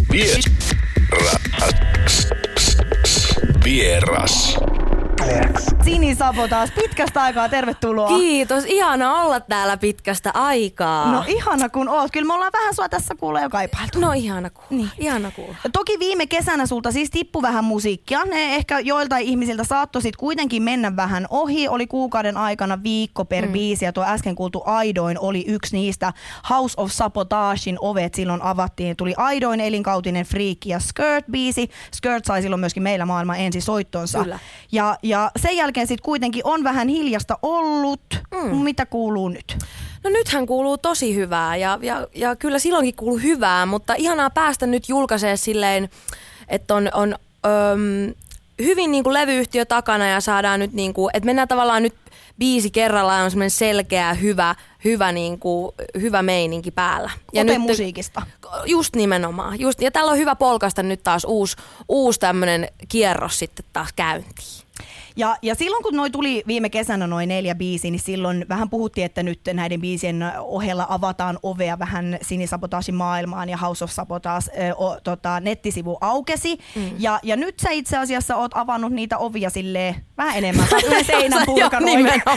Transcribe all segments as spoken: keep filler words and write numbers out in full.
Vieras. Vieras. Sini Sabotaas, pitkästä aikaa tervetuloa. Kiitos, ihana olla täällä pitkästä aikaa. No ihana kun oot. Kyllä me ollaan vähän sua tässä kuulee jo kaipailtu. No ihana kuulla, niin. ihana kuulla. Toki viime kesänä sulta siis tippui vähän musiikkia. Ne ehkä joiltain ihmisiltä saattoi sit kuitenkin mennä vähän ohi. Oli kuukauden aikana viikko per mm. biisi ja tuo äsken kuultu Aidoin oli yksi niistä. House of Sabotagein ovet silloin avattiin. Tuli Aidoin, Elinkautinen, Freak ja Skirt-biisi. Skirt sai silloin myöskin meillä maailman ensisoittonsa. Kyllä. Ja, ja sen jälkeen sitten kuitenkin on vähän hiljasta ollut. Mm. Mitä kuuluu nyt? No nythän kuuluu tosi hyvää ja, ja, ja kyllä silloinkin kuuluu hyvää, mutta ihanaa päästä nyt julkaisee silleen, että on, on öm, hyvin niin kuin levyyhtiö takana ja saadaan nyt, niin kuin, että mennään tavallaan nyt biisi kerrallaan on semmoinen selkeä, hyvä, hyvä, niin kuin, hyvä meininki päällä. Ja Ote nyt, musiikista. Just nimenomaan. Just, ja täällä on hyvä polkasta nyt taas uusi, uusi tämmöinen kierros sitten taas käyntiin. Ja, ja silloin kun noi tuli viime kesänä noin neljä biisiä, niin silloin vähän puhuttiin, että nyt näiden biisien ohella avataan ovea vähän Sini Sabotagein maailmaan ja House of Sabotage äh, o, tota, nettisivu aukesi. Mm. Ja, ja nyt sä itse asiassa oot avannut niitä ovia silleen vähän enemmän. Sä oot yhden seinän purkanut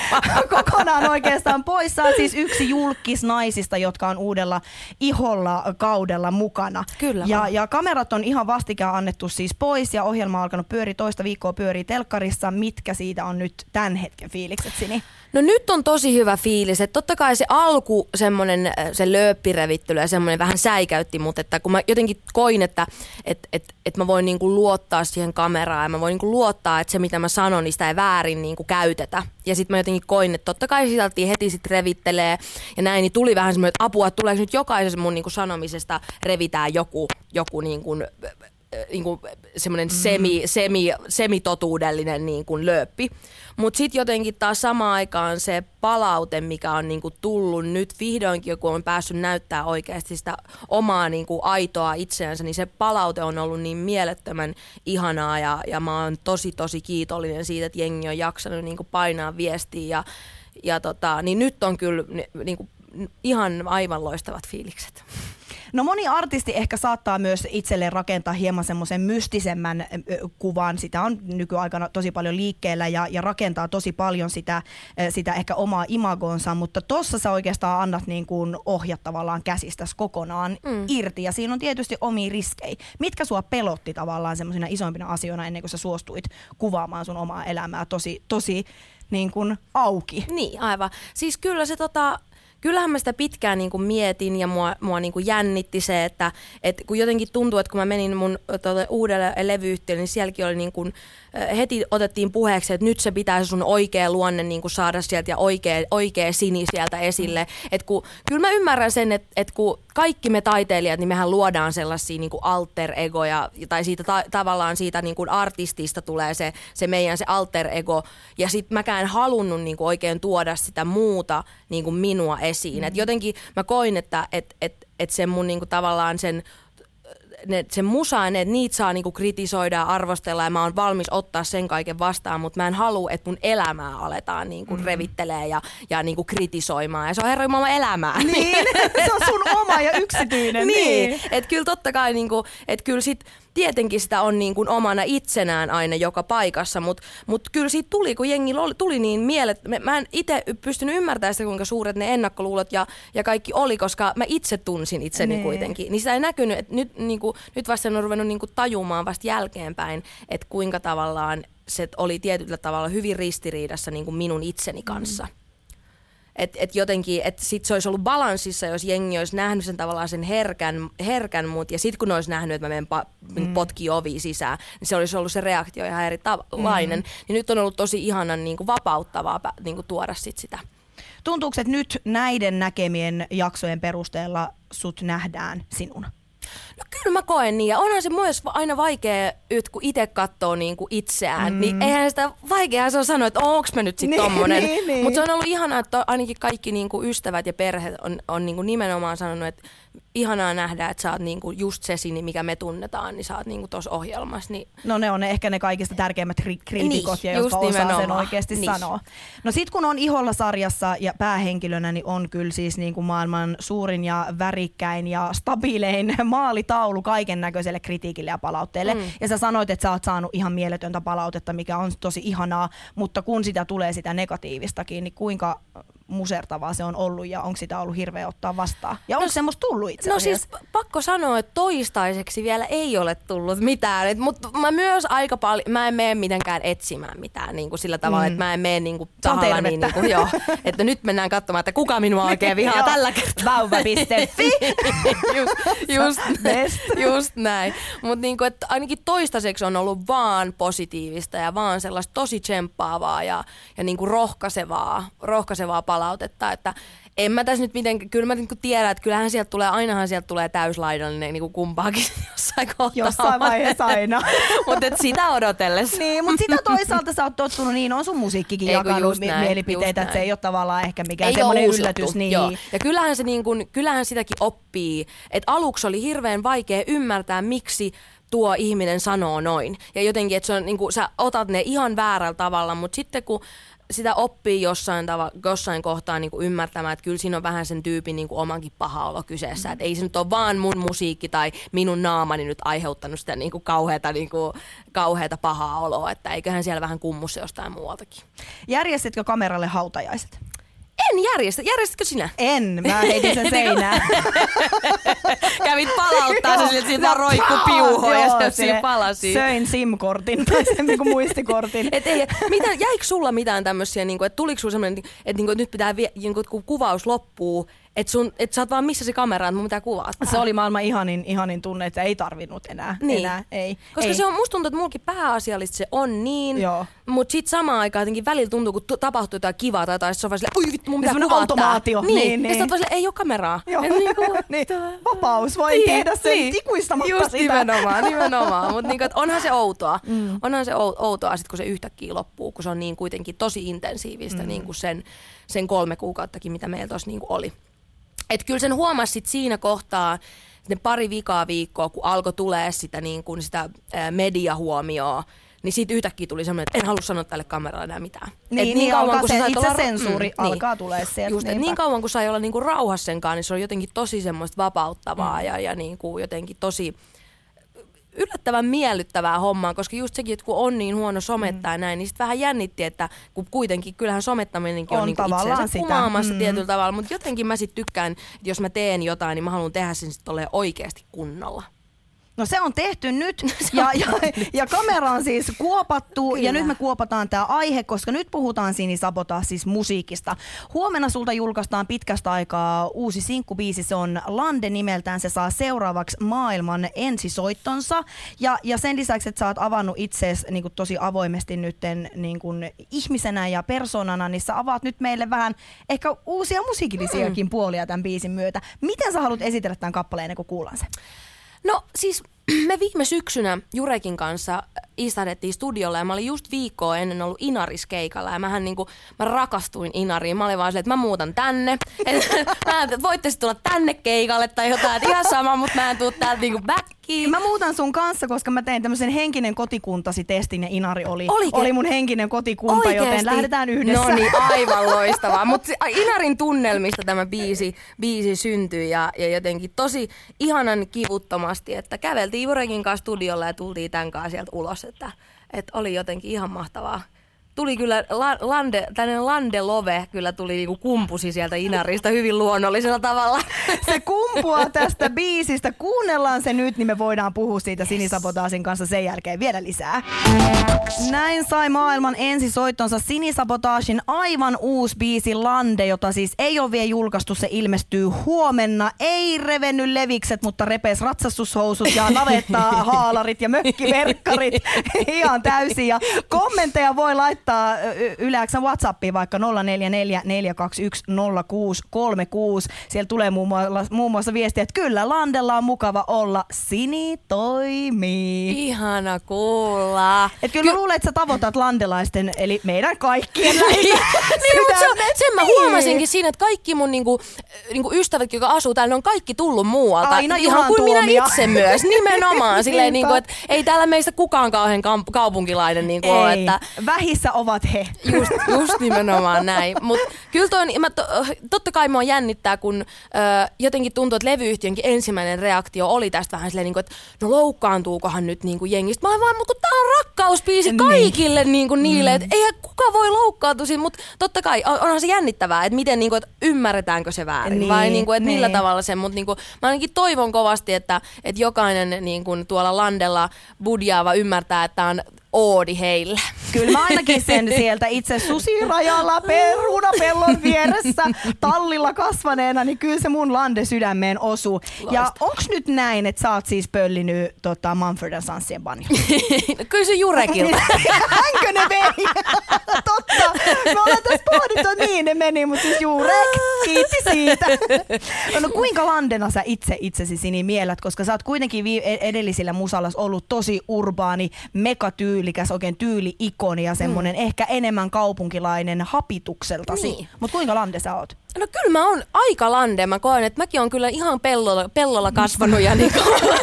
kokonaan oikeastaan pois. Sä oot siis yksi julkis naisista, jotka on uudella iholla kaudella mukana. Kyllä. Ja, ja kamerat on ihan vastikään annettu siis pois ja ohjelma on alkanut pyöriä toista viikkoa pyörii telkkarissa. Mitkä siitä on nyt tämän hetken fiilikset, Sini? No nyt on tosi hyvä fiilis, että totta kai se alku semmoinen se lööppirevittely ja semmoinen vähän säikäytti, mutta että kun mä jotenkin koin, että et, et, et mä voin niinku luottaa siihen kameraan ja mä voin niinku luottaa, että se mitä mä sanon, niin sitä ei väärin niinku käytetä. Ja sitten mä jotenkin koin, että totta kai sitä heti sit revittelee ja näin, niin tuli vähän semmoinen, että apua, että tuleeko nyt jokaisesta mun niinku sanomisesta revitään joku, joku niinku, niinku semmoinen mm. semi, semi, semitotuudellinen niinku lööppi. Mutta sitten jotenkin taas samaan aikaan se palaute, mikä on niinku tullut nyt vihdoinkin, kun on päässyt näyttää oikeasti sitä omaa niinku aitoa itseänsä, niin se palaute on ollut niin mielettömän ihanaa ja, ja mä oon tosi tosi kiitollinen siitä, että jengi on jaksanut niinku painaa viestiä ja, ja tota, niin nyt on kyllä niinku ihan aivan loistavat fiilikset. No moni artisti ehkä saattaa myös itselleen rakentaa hieman semmoisen mystisemmän kuvan. Sitä on nykyaikana tosi paljon liikkeellä ja, ja rakentaa tosi paljon sitä, sitä ehkä omaa imagonsa, mutta tossa sä oikeastaan annat niin kuin ohjat tavallaan käsistäsi kokonaan mm. irti ja siinä on tietysti omia riskejä. Mitkä sua pelotti tavallaan semmoisina isoimpina asioina ennen kuin sä suostuit kuvaamaan sun omaa elämää tosi, tosi niin kuin auki? Niin, aivan. Siis kyllä se tota... Kyllähän mä sitä pitkään niin kuin mietin ja mua, mua niin kuin jännitti se, että, että kun jotenkin tuntuu, että kun mä menin mun tuolle uudelle levyyhtiölle, niin sielläkin oli niin kuin, heti otettiin puheeksi, että nyt se pitäisi sun oikea luonne niin kuin saada sieltä ja oikea, oikea Sini sieltä esille. Että kun, kyllä mä ymmärrän sen, että, että kun kaikki me taiteilijat, niin mehän luodaan sellaisia niin kuin alter egoja, tai siitä ta- tavallaan siitä niin kuin artistista tulee se, se meidän se alter ego, ja sit mäkään en halunnut niin kuin oikein tuoda sitä muuta niin kuin minua esiin. Mm-hmm. Et jotenkin mä koin, että et, et, et sen mun niin kuin tavallaan sen Ne, sen musa, ne, niitä saa niinku kritisoida ja arvostella ja mä oon valmis ottaa sen kaiken vastaan, mutta mä en halua, että mun elämää aletaan niinku mm. revittelee ja, ja niinku kritisoimaan. Ja se on herra jumala elämää. Niin, se on sun oma ja yksityinen. Niin, niin. että kyllä totta kai, niinku, että kyllä sit tietenkin sitä on niinku omana itsenään aina joka paikassa, mutta mut kyllä siitä tuli, kun jengi tuli niin mielet, mä en itse pystynyt ymmärtämään sitä, kuinka suuret ne ennakkoluulot ja, ja kaikki oli, koska mä itse tunsin itseni niin. kuitenkin. Niin sitä ei näkynyt, että nyt, niinku, nyt vasta en ole ruvennut niinku tajumaan vasta jälkeenpäin, että kuinka tavallaan se oli tietyllä tavalla hyvin ristiriidassa niinku minun itseni kanssa. Mm. Että et jotenkin, että sit se olisi ollut balanssissa, jos jengi olisi nähnyt sen tavallaan sen herkän, herkän mut, ja sit kun ne olisi nähnyt, että mä menen pa- mm. potkii ovi sisään, niin se olisi ollut se reaktio ihan eri tavallainen. Mm. Niin nyt on ollut tosi ihanan niin kuin vapauttavaa niin kuin tuoda sit sitä. Tuntuuko, että nyt näiden näkemien jaksojen perusteella sut nähdään sinun? No kyllä mä koen niin, ja onhan se myös aina vaikea, kun itse katsoo niinku itseään, mm. niin eihän sitä vaikeaa se on sanoa, että onko mä nyt sitten niin, tommonen. Niin, niin. Mutta se on ollut ihanaa, että ainakin kaikki niinku ystävät ja perhe on, on niinku nimenomaan sanonut, että ihanaa nähdä, että sä oot niinku just se Sini, mikä me tunnetaan, niin sä oot niinku tossa ohjelmassa. Niin... No ne on ne ehkä ne kaikista tärkeimmät kri- kriitikot, niin, ja jotka osaa nimenomaan. sen oikeasti niin. sanoa. No sit kun on Iholla sarjassa ja päähenkilönä, niin on kyllä siis niinku maailman suurin ja värikkäin ja stabiilein maalitaulu kaiken näköiselle kritiikille ja palautteelle. Mm. Ja sä sanoit, että sä oot saanut ihan mieletöntä palautetta, mikä on tosi ihanaa, mutta kun sitä tulee sitä negatiivistakin, niin kuinka musertavaa se on ollut ja onko sitä ollut hirveä ottaa vastaan? Ja onko no, semmoista tullut itse asiassa? No siis pakko sanoa, että toistaiseksi vielä ei ole tullut mitään. Mutta mä myös aika paljon, mä en mene mitenkään etsimään mitään niin kuin sillä tavalla, mm. että mä en mene niin kuin tahalla niin, niin kuin, joo, että nyt mennään katsomaan, että kuka minua oikein vihaa tällä kertaa. Vauva piste fi just, just, just näin. Mutta niin kuin, että ainakin toistaiseksi on ollut vaan positiivista ja vaan sellaista tosi tsemppaavaa ja, ja niin kuin rohkaisevaa, rohkaisevaa palautetta, että en mä tässä nyt mitenkään, kyllä mä niinku tiedän, että kyllähän sieltä tulee, ainahan sieltä tulee täyslaidallinen niinku kumpaakin jossain kohtaa. Jossain vaiheessa aina. Mutta sitä odotellessa. Niin, mutta sitä toisaalta sä oot tottunut, niin on sun musiikkikin Eiku, jakanut näin, mielipiteitä, että se ei ole tavallaan ehkä mikään ei semmoinen yllätys. Niin. Joo. Ja kyllähän, se niinku, kyllähän sitäkin oppii, että aluksi oli hirveän vaikea ymmärtää, miksi tuo ihminen sanoo noin. Ja jotenkin, että se on, niinku, sä otat ne ihan väärällä tavalla, mutta sitten kun sitä oppii jossain, tava, jossain kohtaa niin kuin ymmärtämään, että kyllä siinä on vähän sen tyypin niin kuin omankin paha olo kyseessä. Mm. Että ei se nyt ole vaan mun musiikki tai minun naamani nyt aiheuttanut sitä niin kuin kauheata, niin kuin, kauheata pahaa oloa. Että eiköhän siellä vähän kummussa jostain muualtakin. Järjestitkö kameralle hautajaiset? En järjestä. Järjestitkö sinä? En. Mä heitin sen seinään. Kävit palauttaa se, että siitä roikku piuhoa ja se siinä palasi. Söin SIM-kortin tai sen niin kuin muistikortin. Et ei, mitä, jäikö sulla mitään tämmöisiä, niin kuin, että tuliko sulla semmoinen, että, niin kuin, että nyt pitää, niin kuin, kun kuvaus loppuu, että et sä oot vaan missä se kamera, että mun pitää kuvata. Se oli maailman ihanin, ihanin tunne, että ei tarvinnut enää. Niin. enää ei. Koska ei. se on, musta tuntuu, että mullakin pääasiallisesti se on niin, mutta sit samaan aikaan jotenkin välillä tuntuu, kun t- tapahtuu jotain kivaa tai jotain, se on vaan silleen, oi vittu, mun pitää kuvata. Automaatio. Niin, niin, niin. Ja sit oot vaan silleen, ei oo kameraa. Niin kuin, niin. Vapaus, voi niin, tehdä sen niin. ikuistamatta Just sitä. nimenomaan, nimenomaan. Mutta niinku, onhan se outoa. Mm. Onhan se outoa sit, kun se yhtäkkiä loppuu, kun se on niin kuitenkin tosi intensiivistä mm. niin kuin sen, sen kolme kuukauttakin, mitä meillä tuossa niin oli. Että kyllä sen huomasi sit siinä kohtaa, ne pari vikaa viikkoa, kun alkoi tulee sitä, niin kuin sitä ää, mediahuomioon, niin siitä yhtäkkiä tuli semmoinen, että en halua sanoa tälle kameralle enää mitään. Niin, niin, niin kauan, kun se itse sensuuri mm, alkaa niin, tulee sieltä. Just, niin kauan kun sai olla niinku rauhassa senkaan, niin se on jotenkin tosi semmoista vapauttavaa mm. ja, ja niinku jotenkin tosi yllättävän miellyttävää hommaa, koska just sekin, että kun on niin huono somettaa mm. ja näin, niin sitten vähän jännitti, että kun kuitenkin kyllähän somettaminenkin on, on niinku itseensä kumaamassa mm. tietyllä tavalla, mutta jotenkin mä sitten tykkään, että jos mä teen jotain, niin mä haluan tehdä sen sitten oikeasti kunnolla. No se on tehty nyt ja, ja, ja kamera on siis kuopattu Kyllä. ja nyt me kuopataan tämä aihe, koska nyt puhutaan Sini Sabotage siis musiikista. Huomenna sulta julkaistaan pitkästä aikaa uusi sinkkubiisi, se on Lande nimeltään, se saa seuraavaksi maailman ensisoittonsa ja, ja sen lisäksi, että sä oot avannut itseesi niin kuin tosi avoimesti nytten niin kuin ihmisenä ja persoonana, niin sä avaat nyt meille vähän ehkä uusia musiikillisiakin mm. puolia tämän biisin myötä. Miten sä haluat esitellä tämän kappaleen ennen kuin kuullaan se? No siis me viime syksynä Jurekin kanssa istahdettiin studiolla ja mä olin just viikkoa ennen ollut Inaris-keikalla ja mähän niinku, mä rakastuin Inariin. Mä olin vaan silleen, että mä muutan tänne. Et, mä en, voitte sit tulla tänne keikalle tai jotain, että ihan sama, mutta mä en tuu täältä niinku backiin. Mä muutan sun kanssa, koska mä tein tämmöisen henkinen kotikuntasi testin ja Inari oli, oli mun henkinen kotikunta, Oikeesti? Joten lähdetään yhdessä. No niin, aivan loistavaa. Mutta Inarin tunnelmista tämä biisi, biisi syntyi ja, ja jotenkin tosi ihanan kivuttomasti, että käveltiin Jurekin kanssa studiolla ja tultiin tämän kanssa sieltä ulos. Että, että oli jotenkin ihan mahtavaa. Tuli kyllä, la, lande, tällainen Lande Love kyllä tuli niinku kumpusi sieltä Inarista hyvin luonnollisella tavalla. Se kumpuaa tästä biisistä. Kuunnellaan se nyt, niin me voidaan puhua siitä Sini Sabotagin kanssa sen jälkeen vielä lisää. Näin sai maailman ensisoittonsa Sini Sabotagin aivan uusi biisi Lande, jota siis ei ole vielä julkaistu. Se ilmestyy huomenna. Ei revennyt levikset, mutta repes ratsastushousut ja navettaa haalarit ja mökkiverkkarit ihan täysin. Ja kommentteja voi laittaa laittaa Yle X:n WhatsAppiin vaikka nolla neljä neljä neljä kaksi yksi nolla kuusi kolme kuusi. Siellä tulee muun muassa, muun muassa viestiä, että kyllä Landella on mukava olla. Sini toimii. Ihana kuulla. Et kyllä Ky- mä luulen, että sä tavoitat landelaisten, eli meidän kaikkien niin, mutta se, sen mä huomasinkin siinä, että kaikki mun niinku, niinku ystävät, jotka asuu täällä, ne on kaikki tullut muualta. Aina ihan kuin tuomia. minä itse myös, nimenomaan. Silleen, niinku, että ei täällä meistä kukaan kauhean kaupunkilainen niinku ole. Että vähissä ovat he. Just, just nimenomaan näin. Mutta kyllä toi, mä to, totta kai mua jännittää, kun ö, jotenkin tuntuu, että levyyhtiönkin ensimmäinen reaktio oli tästä vähän silleen, niinku, että no loukkaantuukohan nyt niinku jengistä. Mä olen vaan, mutta tää on rakkauspiisi kaikille niinku niille, mm. että eihän kuka voi loukkaantua siinä, mutta totta kai onhan se jännittävää, että miten niinku, että ymmärretäänkö se väärin niin, vai niinku, että niin. millä tavalla se, mutta niinku, mä ainakin toivon kovasti, että, että jokainen niinku, tuolla Landella budjaava ymmärtää, että tää on oodi heille. Kyllä mä ainakin sen sieltä itse susirajalla perunapellon vieressä tallilla kasvaneena, niin kyllä se mun Lande sydämeen osuu. Loista. Ja onks nyt näin, että sä oot siis pöllinyt tota, Mumford and Sonsien banjo? Kyllä se Jurekilta. Hänkö ne vei? Totta. Me ollaan tässä pohdittu, että niin ne meni, mutta siis Jurek, kiitti siitä. No kuinka Landena sä itse itsesi Sini mielät, koska sä oot kuitenkin edellisillä musallas ollut tosi urbaani, megatyylikäs, oikein tyyli-ikoni ja semmonen mm. ehkä enemmän kaupunkilainen hapitukseltasi. Niin. Mut kuinka Lande sä oot? No kyllä mä oon aika Lande. Mä koen, että mäkin oon kyllä ihan pellolla, pellolla kasvanut ja, niinku,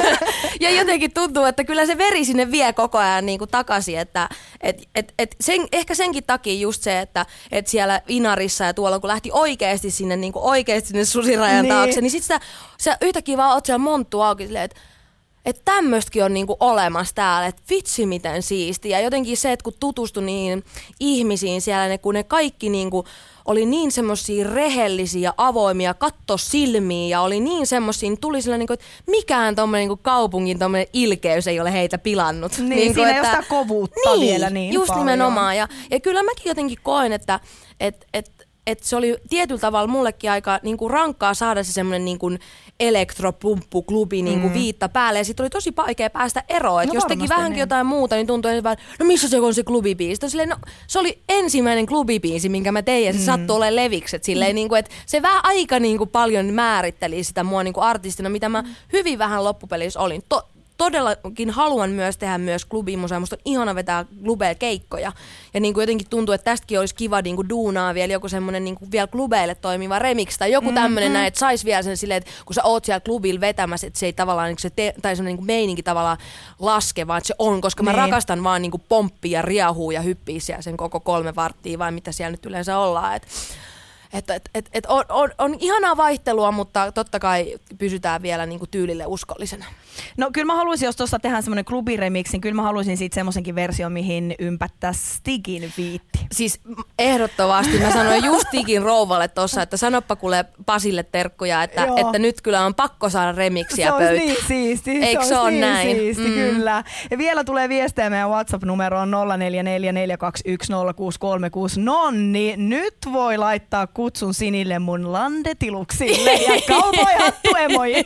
ja jotenkin tuntuu, että kyllä se veri sinne vie koko ajan niinku takaisin. Että, et, et, et sen, ehkä senkin takia just se, että et siellä Inarissa ja tuolla kun lähti oikeasti sinne, niinku oikeasti sinne susirajan niin. taakse, niin sit sä, sä yhtäkkiä vaan oot siellä monttu auki silleen, että että tämmöistäkin on niinku olemassa täällä, että vitsi miten siistiä. Ja jotenkin se, että kun tutustui niihin ihmisiin siellä, ne, kun ne kaikki niinku oli niin semmosia rehellisiä ja avoimia, katto silmiin ja oli niin semmosia, niin tuli sillä niinku, että mikään tommonen niinku kaupungin tommonen ilkeys ei ole heitä pilannut. Niin, niin siinä ei ole sitä kovuutta niin, vielä niin just paljon. nimenomaan. Ja, ja kyllä mäkin jotenkin koen, että et, et, et se oli tietyllä tavalla mullekin aika niinku rankkaa saada se semmoinen niinku elektropumppuklubi niinku mm. viitta päälle ja sit oli tosi vaikea päästä eroon. No jos teki vähänkin niin. jotain muuta, niin tuntui että no missä se on se klubibiisi? Silleen, no, se oli ensimmäinen klubibiisi, minkä mä tein ja se mm. sattui olemaan levikset. Silleen, mm. niinku, että se vähän aika niinku paljon määritteli sitä mua niinku artistina, mitä mä mm. hyvin vähän loppupelissä olin. To- Todellakin haluan myös tehdä myös klubimusaa. Musta on ihana vetää klubeilla keikkoja. Ja niin kuin jotenkin tuntuu, että tästäkin olisi kiva niin kuin duunaa vielä joku semmoinen niin kuin vielä klubeille toimiva remix tai joku tämmöinen mm-hmm. näin, että sais vielä sen silleen, että kun sä oot siellä klubilla vetämässä, että se ei tavallaan niin se te- tai semmoinen niin kuin meininki tavallaan laske, vaan että se on, koska mä niin. rakastan vaan niin kuin pomppia ja riahuu ja hyppii siellä sen koko kolme varttia vai mitä siellä nyt yleensä ollaan. Et, Että et, et, et on, on, on ihanaa vaihtelua, mutta totta kai pysytään vielä niinku tyylille uskollisena. No kyllä mä haluaisin, jos tuossa tehdään semmoinen klubiremix, niin kyllä mä haluaisin siitä semmoisenkin version, mihin ympättäisi Stigin viitti. Siis ehdottomasti. Mä sanoin just Stigin rouvalle tuossa, että sanoppa kuule Pasille terkkuja, että, että nyt kyllä on pakko saada remixiä pöytään. Se olisi niin siisti. Eikö se ole niin näin? Siisti, mm. kyllä. Ja vielä tulee viestejä meidän WhatsApp-numeroon nolla neljä neljä neljä kaksi yksi nolla kuusi kolme kuusi. Nonni, nyt voi laittaa kutsun Sinille mun landetiluksille ja cowboy-hattuemoji.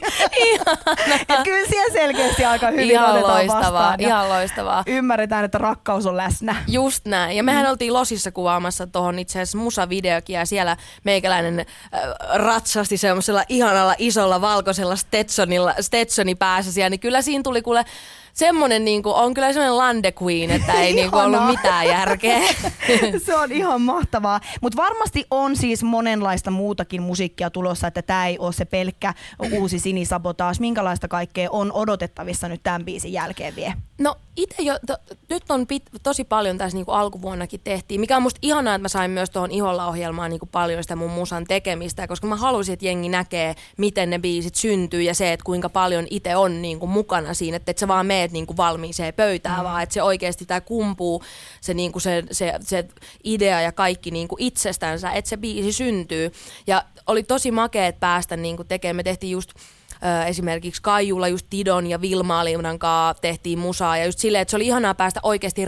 Kyllä siellä selkeästi aika hyvin ihan otetaan loistavaa, vastaan. Ihan loistavaa. Ymmärretään, että rakkaus on läsnä. Just näin. Ja mehän mm. oltiin Losissa kuvaamassa tuohon itse asiassa musavideokin ja siellä meikäläinen äh, ratsasti semmoisella ihanalla isolla valkoisella Stetsonilla, Stetsoni päässä siellä, niin kyllä siinä tuli kuule semmoinen niinku, on kyllä semmoinen Lande Queen, että ei niinku ollut mitään järkeä. Se on ihan mahtavaa. Mutta varmasti on siis monenlaista muutakin musiikkia tulossa, että tämä ei ole se pelkkä uusi Sini Sabotage. Minkälaista kaikkea on odotettavissa nyt tämän biisin jälkeen vie? No itse jo, to, nyt on pit, tosi paljon tässä niinku alkuvuonnakin tehtiin, mikä on musta ihanaa, että mä sain myös tuohon Iholla-ohjelmaan niinku paljon sitä mun musan tekemistä, koska mä halusin, että jengi näkee, miten ne biisit syntyy ja se, että kuinka paljon itse on niinku mukana siinä, että et sä vaan meet niinku valmiiseen pöytään, mm. vaan että se oikeasti tää kumpuu, se, niinku se, se, se idea ja kaikki niinku itsestänsä, että se biisi syntyy. Ja oli tosi makeet päästä niinku tekemään, me tehtiin just esimerkiksi Kaijulla just Tidon ja Vilma Aliunan kanssa tehtiin musaa ja just silleen, että se oli ihanaa päästä oikeasti räppäämään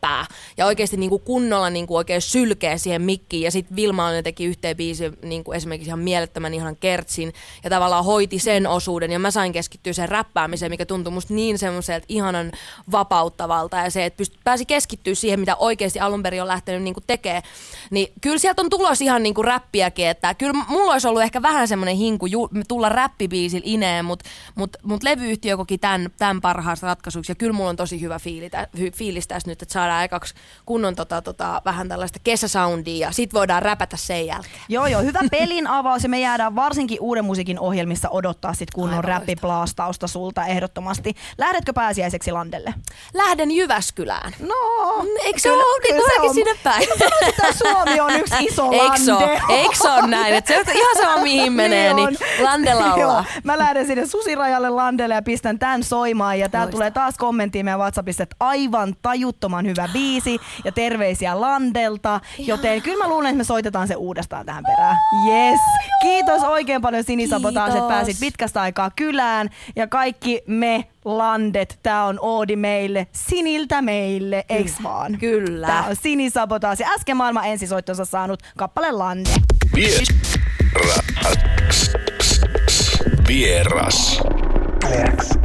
räppää ja oikeasti niinku kunnolla niinku oikein sylkeä siihen mikkiin. Ja sitten Vilma teki yhteen biisin niinku esimerkiksi ihan mielettömän ihanan kertsin ja tavallaan hoiti sen osuuden. Ja mä sain keskittyä sen räppäämiseen, mikä tuntui musta niin semmoiselta ihanan vapauttavalta. Ja se, että pyst- pääsi keskittyä siihen, mitä oikeasti alun perin on lähtenyt niinku tekemään. Niin kyllä sieltä on tulos ihan niinku räppiäkin. Että kyllä mulla olisi ollut ehkä vähän semmoinen hinku ju- tulla räppibiisillä ineen, mutta mut, mut levyyhtiö koki tämän, tämän parhaasta ratkaisuksi. Ja kyllä mulla on tosi hyvä fiili, tä, hy, fiilis tässä nyt, että saadaan ekaksi kunnon tota, tota, vähän tällaista kesäsoundia ja sit voidaan räpätä sen jälkeen. Joo, joo, hyvä pelin avaus ja me jäädään varsinkin uuden musiikin ohjelmissa odottaa sit kunnon räppiplaastausta sulta ehdottomasti. Lähdetkö pääsiäiseksi landelle? Lähden Jyväskylään. No, eikö se ole niin tuleekin sinne päin? Mä sanoin, että Suomi on yksi iso lande. Eikö se ole näin? Että se on ihan sama mihin menee, niin, niin landella ollaan. Mä lähden sinne Susirajalle landelle ja pistän tän soimaan ja täällä tulee taas kommenttiin meidän WhatsAppissa, että aivan tajuttoman hyvä biisi ja terveisiä landelta, joten kyllä mä luulen, että me soitetaan se uudestaan tähän perään. Yes. Kiitos oikein paljon Sinisabotaasi, että pääsit pitkästä aikaa kylään ja kaikki me landet, tää on oodi meille, Siniltä meille, eiks vaan? Kyllä. Tää on Sinisabotaasi, äsken maailman ensisoittonsa saanut kappale Lande. Vieras. Vieras.